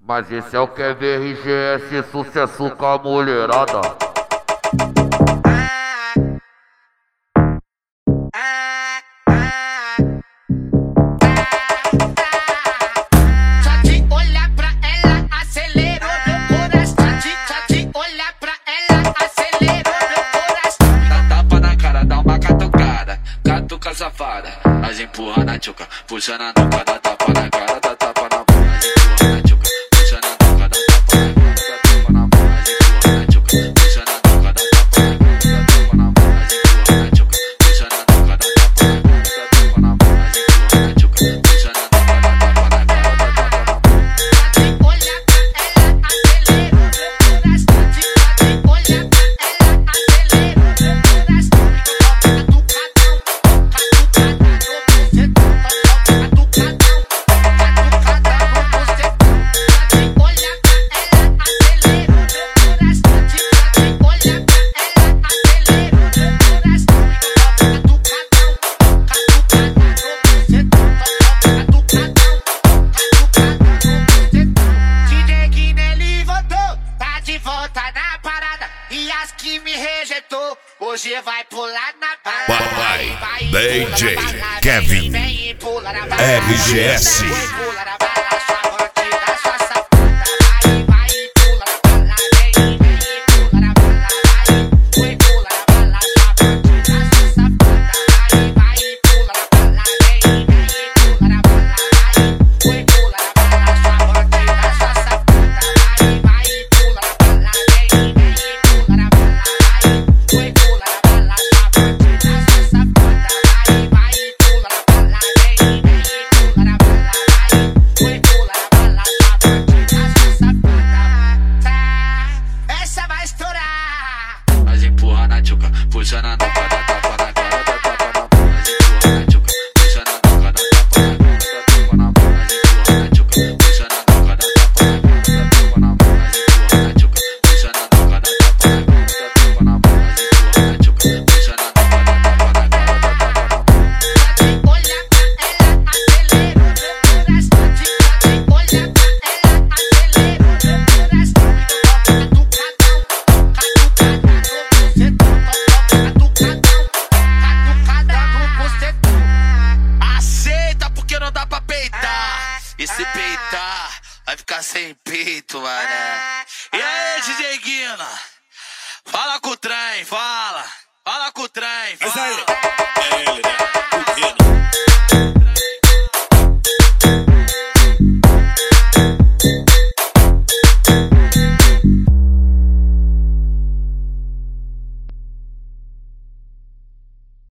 Mas esse é o Kevin RGS, sucesso com a mulherada. Só de olhar pra ela acelerou meu coração. Só de olhar pra ela acelerou meu coração. Dá tapa na cara, dá uma catucada, catuca safada. Mas empurra na tchuca, puxa na nuca, dá tapa na cara, dá tapa na boca. Mas empurra na tchuca, puxa na nuca, dá tapa na cara, dá tapa na boca. Mas empurra na tchuca, puxa na nuca, dá tapa na cara, dá tapa na boca. Mas empurra na tchuca, puxa na nuca, dá tapa na cara, dá tapa na boca. Mas empurra na tchuca, puxa na nuca, dá tapa na cara, dá tapa na boca. Só de olhar pra ela acelerou meu coração. Só de olhar pra ela acelerou meu coração. Catucadão, catucada no bucetão. Catucadão, catucada no bucetão. Só de olhar pra ela acelerou meu coração. Só de olhar pra ela acelerou meu coração. DJ Guinelli voltou, tá de volta na parada. E as que me rejeitou, hoje vai pular na balada. Vai, DJ pula na balada, Kevin vem e pula na balada. RGS. Vai, pula na balada, sua bandida, sua safada. Vai e pula na balada, vem e pula na balada. Vai, pula na balada, sua bandida, sua safada. Vai e pula na balada, vem e pula na balada. Vai, pula na balada, sua bandida, sua safada. Vai e pula na balada, vem e pula na balada. Vai, pula na balada, sua bandida, sua safada. Vai e pula na balada, vem e pula na balada. Vai, pula na balada, sua bandida, sua safada. Essa vai estourar. Mas empurra na tchuca, puxa na nuca, dá tapa na cara, dá tapa na boca. Mas empurra na tchuca, puxa na nuca, dá tapa na cara, dá tapa na boca. Mas empurra na tchuca, puxa na nuca, dá tapa na cara, dá tapa na boca. Mas empurra na tchuca, puxa na nuca, dá tapa na cara, dá tapa na boca. Mas empurra na tchuca, puxa na nuca, dá tapa na cara, dá tapa na boca. Só de olhar pra ela acelerou meu coração. Só de olhar pra ela acelerou meu coração. Catucadão, catucada no bucetão. Catucadão, catucada no bucetão. Aceita porque não dá pra peitar. E se peitar, vai ficar sem peito, mané. E aí, DJ Guina? Fala com o trem, fala. Fala com o trem, fala. É ele, né?